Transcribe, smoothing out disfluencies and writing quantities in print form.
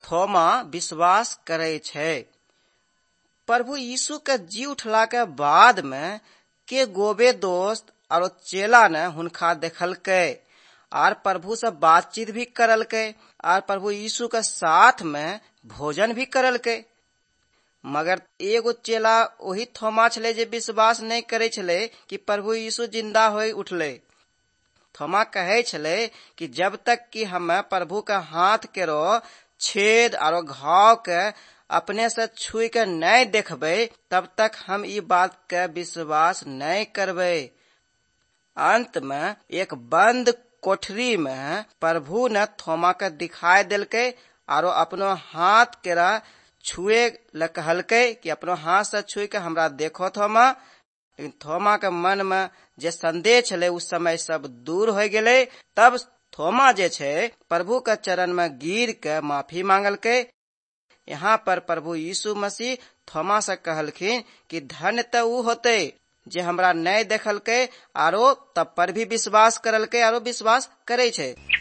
थोमा विश्वास करे छे। प्रभु यीशु के जी उठला के बाद में के गोबे दोस्त और चेला ने हुनका देखलकै और प्रभु से बातचीत भी करलकै और प्रभु यीशु के साथ में भोजन भी करलकै। मगर एगो चेला वही थोमा छले जे विश्वास नहीं करे छले कि प्रभु यीशु जिंदा होय उठले। थोमा कहे छले कि जब तक कि हमें प्रभु के हाथ केरो छेद और घाव के अपने से छुई के नहीं देखबे तब तक हम ई बात के विश्वास नहीं करबे। अंत में एक बंद कोठरी में प्रभु ने थोमा के दिखाई दिलके और अपनो हाथ केरा छुए ल कहलकै कि अपनो हाथ से छुई के हमरा देखो थोमा। लेकिन थोमा के मन में जे संदेह छले उस समय सब दूर हो गेले। तब थोमा जे छे प्रभु के चरण में गिर के माफी मांगलकै। यहाँ पर प्रभु यीशु मसीह थोमा से कहलखिन कि धन्य तो ऊ होते जे हमरा नहीं देखलकै आरो तब पर भी विश्वास करलकै आरो विश्वास करे छे।